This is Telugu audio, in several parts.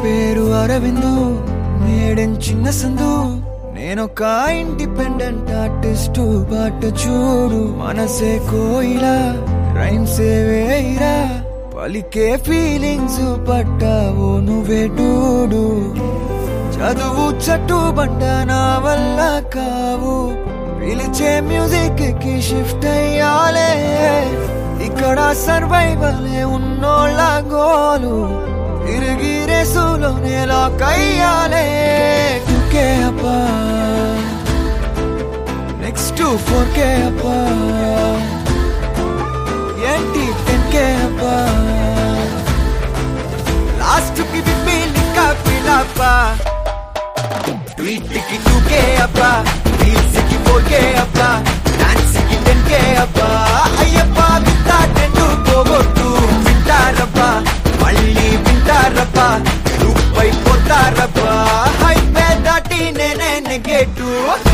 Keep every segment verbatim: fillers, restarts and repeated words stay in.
పేరు అరవిందు మేడెన్ చిన్న సందు నేనొక ఇండిపెండెంట్ ఆర్టిస్టు బాట చూడు మనసే కోయిలా రైమ్సే వేయిరా పలికే ఫీలింగ్స్ పట్టావో నువ్వే డూడు చదువు చట్టు బండ నా వల్ల కావు పిలిచే మ్యూజిక్ కి షిఫ్ట్ అయ్యాలే ఇక్కడ సర్వైవలే ఉన్నోళ్ళ గోలు తిరిగి రేసులోనే లాక్ అయ్యాలే టూకే అప్పా నెక్స్ట్ ఫోర్ కే అప్పా ఏంటి టెన్ కే అప్పా లాస్ట్ కి బిబ్బిలిక పిలప్పా ట్వీట్ కి టూ కే అప్పా రీల్స్ కి ఫోర్ కే అప్పా డాన్స్ కి టెన్ కే అప్పా అయ్యప్పా వింటా టెండు పోగొట్టు వింటారప్పా మళ్ళీ వింటారప్పా రూపై పోతారప్పా హైవే దాటి నేనే నెగేటు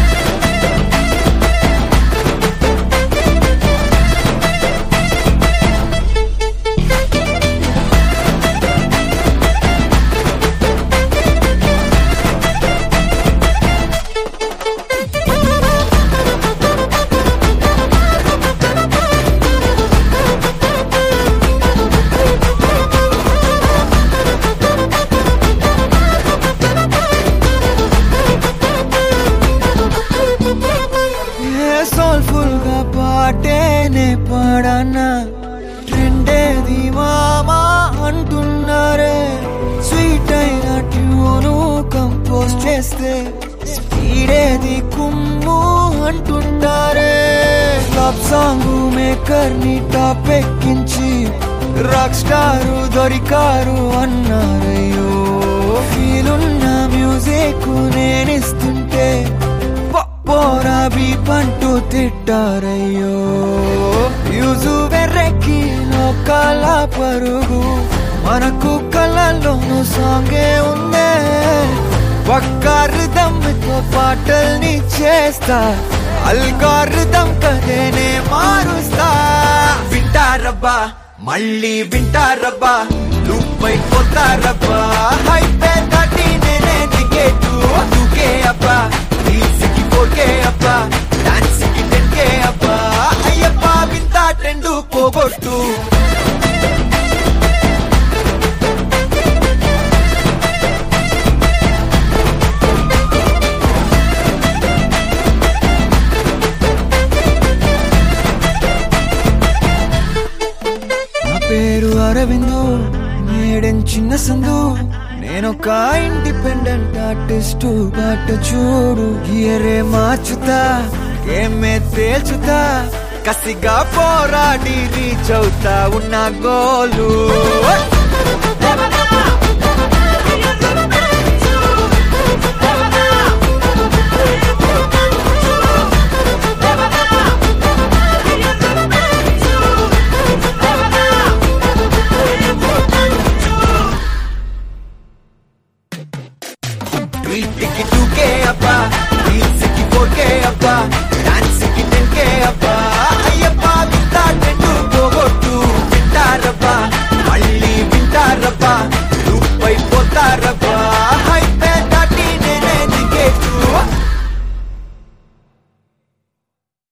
సోల్ఫుల్ గా పాటేనే పాడనా ట్రెండేది మామా అంటున్నారే స్వీట్ అయిన ట్యూను కంపోజ్ చేస్తే స్పీడేది కుమ్ము అంటుంటారే క్లబ్ సాంగ్ మేకర్ ని టాప్ ఎక్కించి రాక్ స్టారు దొరికారు అన్నారయ్యో ఫీలున్న మ్యూజిక్ నేనిస్తుంటే పోరాబి పంటూ తిట్టారయ్యో యూజు వెర్రెక్కి లోకాల పరుగు మనకు కళ్ళల్లోనూ సాంగే ఉందే పక్కారుదమ్తో పాటల్ని చేస్తా అల్గారుదం కదేనే మారుస్తా వింటారబ్బా మళ్ళీ వింటారబ్బా లూపై పోతారబ్బా హైవే దాటి నేనే టికెటు టూకే అబ్బా ఓకే అప్పా డాన్స్ కి టెన్ కే అప్పా అయ్యప్ప వింత ట్రెండ్ పోగొట్టు నా పేరు అరవిందు మేడెన్ చిన్న సందు నేనొక ఇండిపెండెంట్ ఆర్టిస్టు బాట చూడు గియరే మార్చుతా ఏమే తేల్చుతా కసిగా పోరాడి రీచ్ అవుతా ఉన్న గోలు